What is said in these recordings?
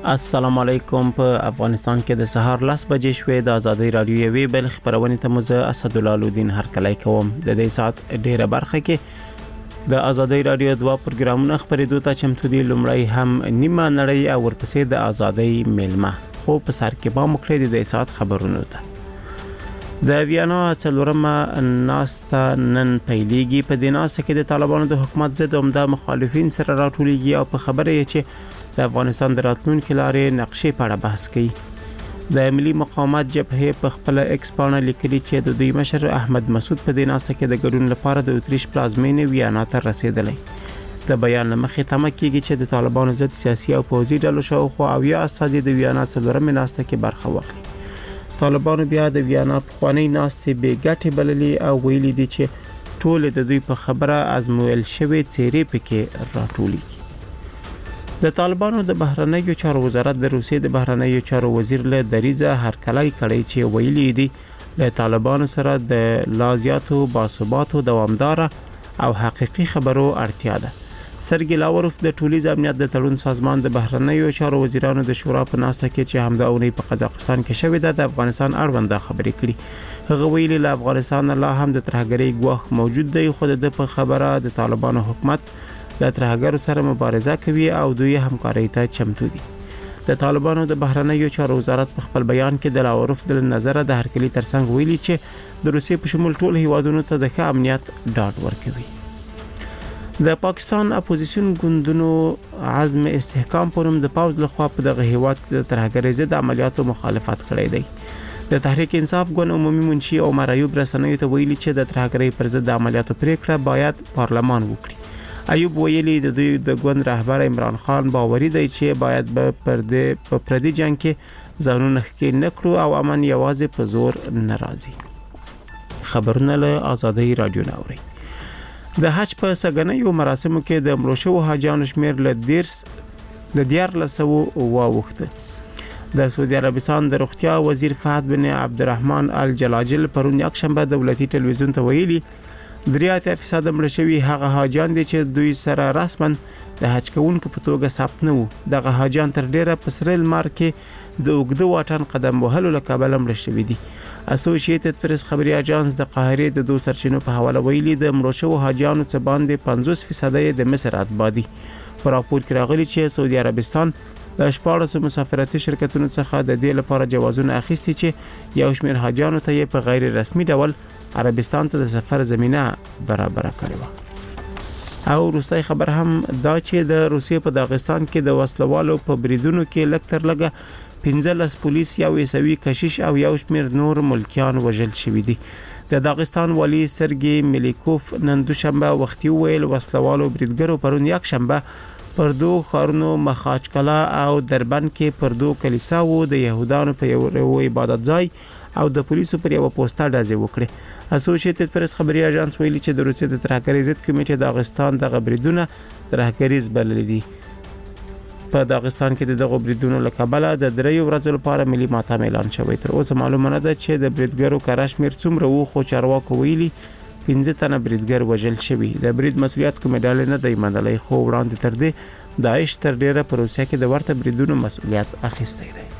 السلام علیکم. په افغانستان کې د سهار 10 بجې شوې د ازادي رادیو یوې بل خبرونه ته مزه اسدالله هر کله کوم د دې سات ډیره برخه کې د ازادي رادیو دوا پروګرامونه خبرېدو ته چمتو دي. لومړی هم نیمه نړۍ او ورپسې د ازادي میلمه خو په سر کې با مخلي د دې سات خبرونه ته د ویانا څلورمه ناستا نن پیلېږي. په دې ناسته کې د طالبانو د حکومت ضد عمده مخالفین سره راټولېږي او په خبره یې چې د افغانستان د راتلونکي لارې نقشې په اړه بحث کوي. د ملي مقاومت جبهه په خپل ایکس پاڼه لیکلي چې د دوی مشر احمد مسعود په دې ناسته کې د ګډون لپاره د اتریش پلازمینې ویانا ته رسیدلی. د بیان مخې تمه کیږي چې د طالبانو ضد سیاسي او پوځي ډلو شاوخوا او یا استازي د ویانا څلورمه ناسته کې برخه واخلي. طالبانو بیا د ویانا په خوانی ناسته به ګټه بللي او ویلي دي چې ټول د دوی په خبره ازمویل شوی چیرې پکې راټولېږي. د طالبانو د بهرنیو چارو وزارت د روسیې د بهرنیو چارو وزیر له دریزه هرکلای کړی چې ویلي دي له طالبانو سره د لازیاتو باثباتو دوامدار او حقيقي خبرو اړتیا ده. سرګي لاوروف د ټولیز امنیت د تړون سازمان د بهرنیو چارو وزیرانو د شورا په ناسته کې چې همدا اونۍ په قزاقستان کې شوې ده د افغانستان اړوند خبرې کړي. هغه ویلي له افغانستان لا هم د ترهګرۍ ګواښ موجود دی خو د په خبره د طالبانو حکومت له ترهګرو سره مبارزه کوي او دوی همکاري ته چمتو دي. د طالبانو د بهرنیو چارو وزارت په خپل بیان کې د لاوروف د نظر د هرکلی ترڅنګ ویلي چې د روسیې په شمول ټول هیوادونو ته د ښه امنیت ډاډ ورکوي. د پاکستان اپوزیشن ګوندونو عزم استحکام پروم د پاوز لخوا په دغه هیواد کې د ترهګرۍ ضد عملیاتو مخالفت کړی دی. د تحریک انصاف ګوند عمومي منشي عمر ایوب رسنیو ته ویلي چې د ترهګرۍ پر ضد عملیاتو پریکړه باید پارلمان وکړي. ایوب ویلي د دوی د ګوند رهبر عمران خان باوري دی چې باید په پردي جنگ کې ځانونه ښکې نکړو او امن یوازې په زور ناراضي. خبرونه له ازادي رادیو ناوري. د حج په سګنیو مراسمو کې د مړو حاجانو شمیر له 1400 واوښته. د سعودي عربستان د روغتیا وزیر فهد بن عبدالرحمن الجلاجل پرون یکشنبه دولتي ټلویزیون ته ویلي 3% مړ شوي هغه حاجان دي چې دوی سره رسما د حج کوونکو په توګه ثبت نه وو. دغه حاجان تر ډیره په سریل مار کې د اوږده واټن قدم وهلو له کبله مړ شوي دي. اسوسییټډ پریس خبري اژانس د قاهرې د دوه سرچینو په حواله ویلي د مړو شوو حاجانو څخه باندې 50% د مصر اتباع دي. په راپور کې راغلي چې سعودي عربستان د 14 مسافرتي شرکتونو څخه د دې لپاره جوازونه اخیستي چې یو شمېر حاجانو ته یې په غیر رسمي ډول عربستان ته د سفر زمينه برابر کړې و. او روسي خبر هم دا چې د روسیې په داغستان کې د وسلوالو په بریدونو کې لکتر لګه 15 پولیس یو ایسوي کشیش او یو شمېر نور ملکیان وژل شوي دي. د داغستان والی سرګي ملیکوف نن دوشنبه وختي ویل وسلوالو بریدګرو پرون یک شنبه پردو خارونو مخاچکلا او دربند کې پردو کلیساو د يهودانو په یو عبادت ځای او د پولیسو پر یو پوسټر ډازې وکړي. اسوسییټډ پریس خبري اژانس ویلي چې د روسیې د ترهګرۍ ضد کمیټې داغستان د بریدونو ترهګریز بللي دي. په داغستان کې د دغه بریدونو له کبله د 3 ورځې لپاره ملي ماتم اعلان شوی. تر اوسه معلومه نه ده چې د بریدګرو کارشمیر څومره وو خو چارواکو ویلي 15 تنه بریدګر وژل شوي. د برید مسؤلیت کومه ډله نه دی منلای خو وړاندې تر دې داعش تر ډیره په روسیه کې د ورته بریدونو مسؤلیت اخیستی دی.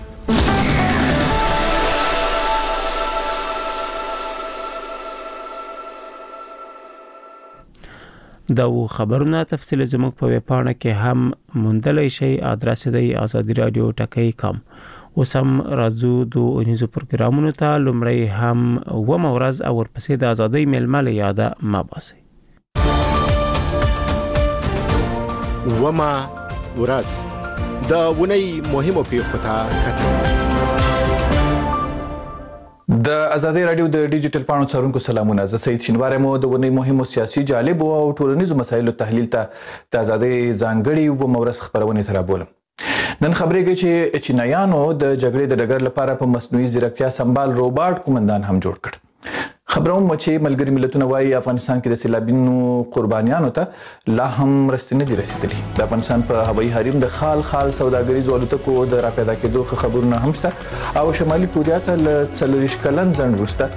دا خبرونه تفصیل زموږ په ویب پاڼه کې هم موندلای شئ. ادرس دی azadi.radio.com. وسم راځو د اونیزو پروګرامونو ته. لومړی هم و مورز او ورپسې د ازادي میلمه له یاده ما باسي. وما ورځ د ونی مهمو پیښو ته کتل. د ازادي رادیو د ډیجیټل پاڼو څارونکو سلامونه. زه سید شینوار مو د ونی مهمو سیاسي جالب او ټولنیزو مسایلو تحلیل ته د ازادي ځانګړي و مورز خبرونه ترابولم. نن خبرې کوي چې چینایانو د جګړې د ډګر لپاره په مصنوعي ځیرکتیا سمبال روباټ کومندان هم جوړ کړ. خبروم چې ملګری ملتونه وايي افغانستان کې د سیلابینو قربانیانو ته لا هم رسنۍ دي رسیدلي. د افغانستان په هوایي حریم د خال سوداګریزو الوتکو د راپیدا کېدو خبرونه هم شته او شمالي کوریا ته ل 40 کلن ځنډ وروسته